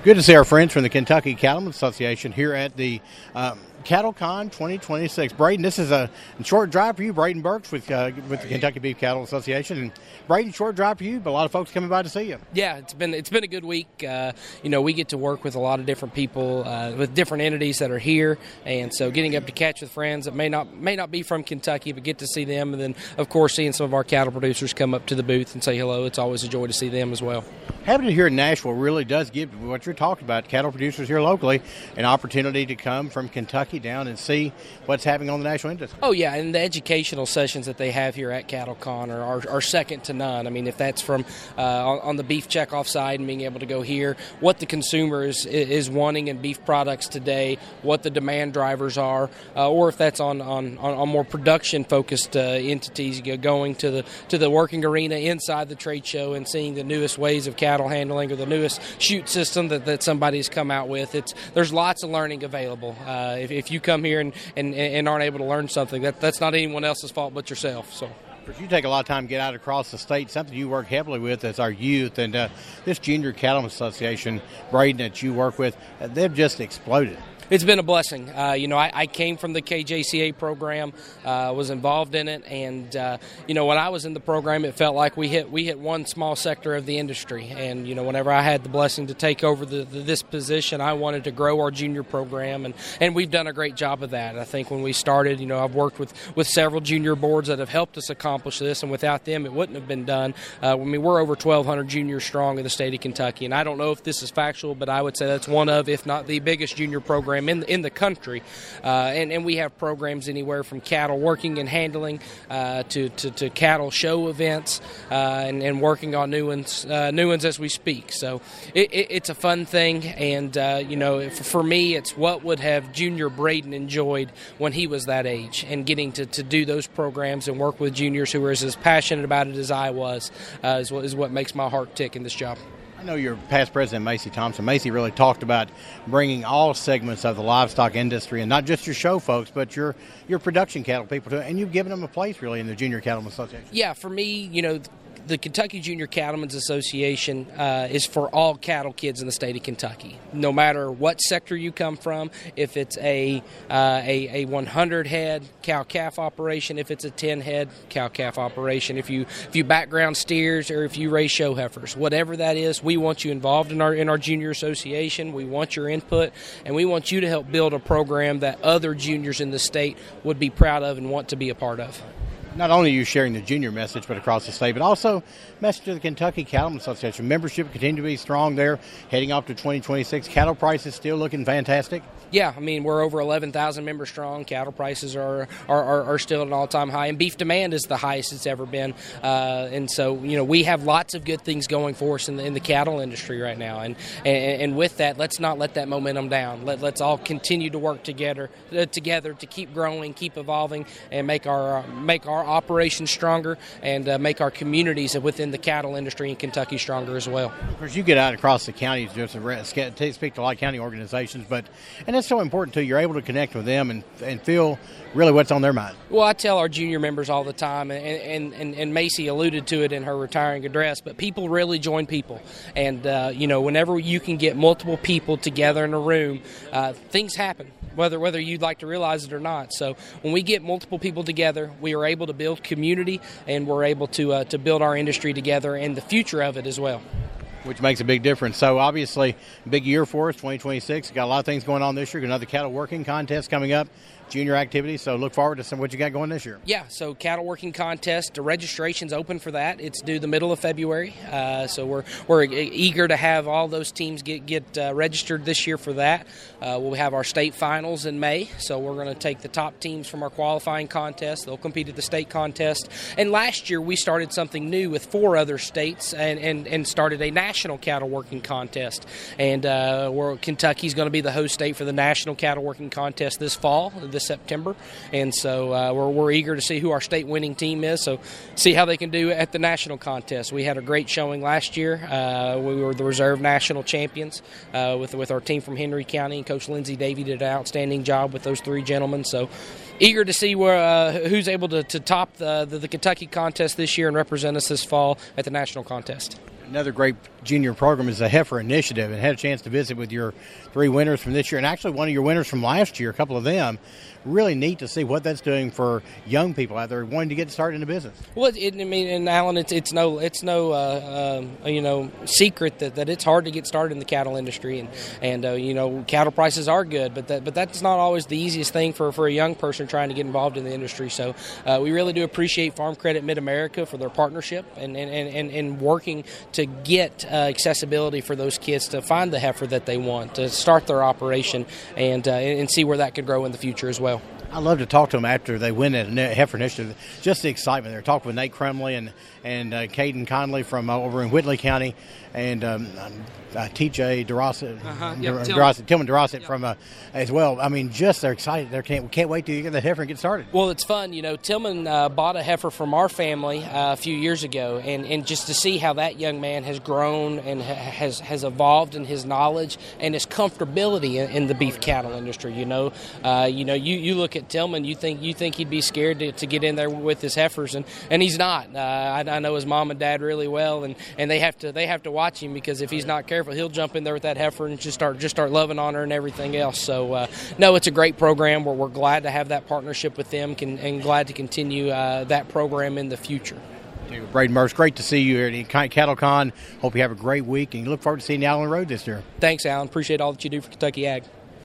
Good to see our friends from the Kentucky Cattlemen's Association here at the CattleCon 2026. Braden, this is a short drive for you. Braden Burks with the Kentucky Beef Cattle Association. And Braden, short drive for you, but a lot of folks coming by to see you. Yeah, it's been a good week. We get to work with a lot of different people with different entities that are here, and so getting up to catch with friends that may not be from Kentucky, but get to see them, and then of course seeing some of our cattle producers come up to the booth and say hello. It's always a joy to see them as well. Having it here in Nashville really does give what you're talking about, cattle producers here locally, an opportunity to come from Kentucky down and see what's happening on the national industry. Oh, yeah, and the educational sessions that they have here at CattleCon are second to none. I mean, if that's from on the beef checkoff side and being able to go hear what the consumer is wanting in beef products today, what the demand drivers are, or if that's on more production-focused entities, going to the working arena inside the trade show and seeing the newest ways of cattle handling or the newest chute system that somebody's come out with. There's lots of learning available. If you come here and aren't able to learn something, that's not anyone else's fault but yourself. So. You take a lot of time to get out across the state, something you work heavily with as our youth, and this Junior Cattlemen's Association, Braden, that you work with, they've just exploded. It's been a blessing. I came from the KJCA program, was involved in it, and when I was in the program, it felt like we hit one small sector of the industry. And whenever I had the blessing to take over this position, I wanted to grow our junior program, and we've done a great job of that. I think when we started, I've worked with several junior boards that have helped us accomplish this, and without them, it wouldn't have been done. We're over 1,200 juniors strong in the state of Kentucky, and I don't know if this is factual, but I would say that's one of, if not the biggest junior program in the country, and we have programs anywhere from cattle working and handling to cattle show events and working on new ones as we speak. So it's a fun thing, and for me, it's what would have Junior Braden enjoyed when he was that age, and getting to do those programs and work with juniors who are as passionate about it as I was is what makes my heart tick in this job. I know your past president, Macy Thompson. Macy really talked about bringing all segments of the livestock industry, and not just your show folks, but your production cattle people too, and you've given them a place really in the Junior Cattlemen's Association. Yeah, for me, the Kentucky Junior Cattlemen's Association is for all cattle kids in the state of Kentucky, no matter what sector you come from. If it's a 100-head cow-calf operation, if it's a 10-head cow-calf operation, if you background steers, or if you raise show heifers, whatever that is, we want you involved in our junior association. We want your input, and we want you to help build a program that other juniors in the state would be proud of and want to be a part of. Not only are you sharing the junior message, but across the state, but also message to the Kentucky Cattlemen's Association. Membership continue to be strong there, heading off to 2026. Cattle prices still looking fantastic. Yeah, I mean, we're over 11,000 members strong. Cattle prices are still at an all-time high, and beef demand is the highest it's ever been. And so, we have lots of good things going for us in the cattle industry right now. And with that, let's not let that momentum down. Let's all continue to work together to keep growing, keep evolving, and make our operations stronger, and make our communities within the cattle industry in Kentucky stronger as well. Of course, you get out across the county to speak to a lot of county organizations, and it's so important too. You're able to connect with them and feel really what's on their mind. Well, I tell our junior members all the time, and Macy alluded to it in her retiring address, but people really join people. And, whenever you can get multiple people together in a room, things happen, whether you'd like to realize it or not. So when we get multiple people together, we are able to build community, and we're able to build our industry together and the future of it as well. Which makes a big difference. So obviously, big year for us, 2026. Got a lot of things going on this year. Got another cattle working contest coming up, junior activity. So look forward to some what you got going this year. Yeah, so cattle working contest. The registration's open for that. It's due the middle of February. So we're eager to have all those teams get registered this year for that. We'll have our state finals in May. So we're going to take the top teams from our qualifying contest. They'll compete at the state contest. And last year we started something new with 4 other states and started a national cattle working contest. And Kentucky's going to be the host state for the national cattle working contest this fall, this September. And so we're eager to see who our state winning team is, so see how they can do at the national contest. We had a great showing last year. We were the reserve national champions with our team from Henry County, and Coach Lindsey Davey did an outstanding job with those 3 gentlemen. So eager to see who's able to top the Kentucky contest this year and represent us this fall at the national contest. Another great junior program is the Heifer Initiative, and had a chance to visit with your 3 winners from this year, and actually one of your winners from last year, a couple of them. Really neat to see what that's doing for young people out there wanting to get started in the business. Well, and Alan, it's no secret that it's hard to get started in the cattle industry, and cattle prices are good, but that's not always the easiest thing for a young person trying to get involved in the industry. So we really do appreciate Farm Credit Mid-America for their partnership and working to get accessibility for those kids to find the heifer that they want, to start their operation, and see where that could grow in the future as well. I love to talk to them after they win at Heifer Initiative. Just the excitement. They're talking with Nate Crumley and Caden Conley from over in Whitley County, and TJ DeRosset, Tillman DeRosset from as well. I mean, just they're excited. They can't wait to get the heifer and get started. Well, it's fun. Tillman bought a heifer from our family a few years ago, and just to see how that young man has grown and has evolved in his knowledge and his comfortability in the beef cattle industry. You look at Tillman, you think he'd be scared to get in there with his heifers, and he's not. I know his mom and dad really well, and they have to watch him, because if he's not careful, he'll jump in there with that heifer and just start loving on her and everything else. So no, it's a great program. We're glad to have that partnership with them, and glad to continue that program in the future. Braden Burks, great to see you here at Cattle Con. Hope you have a great week, and look forward to seeing you out on the road this year. Thanks, Alan. Appreciate all that you do for Kentucky Ag.